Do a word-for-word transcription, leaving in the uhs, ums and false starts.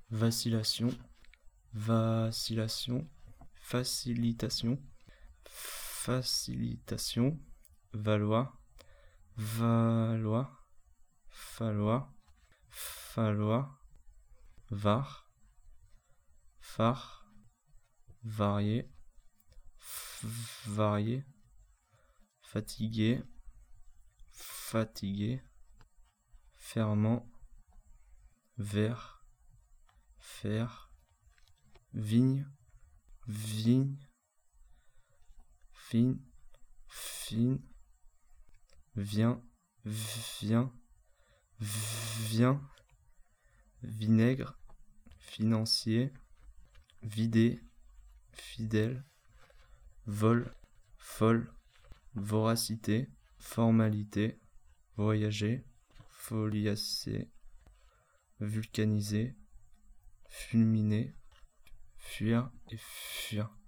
vacillation, vacillation, facilitation, facilitation, valoir, valoir, falloir, falloir, var, phare, varier, varier, fatigué, fatigué, ferment, vers, faire, vigne, vigne, fine, fine, vient, vient, vient, vinaigre, financier, vider, fidèle, vol, folle, voracité, formalité, voyager, foliacé, vulcaniser, fulminer, fuir et fuir.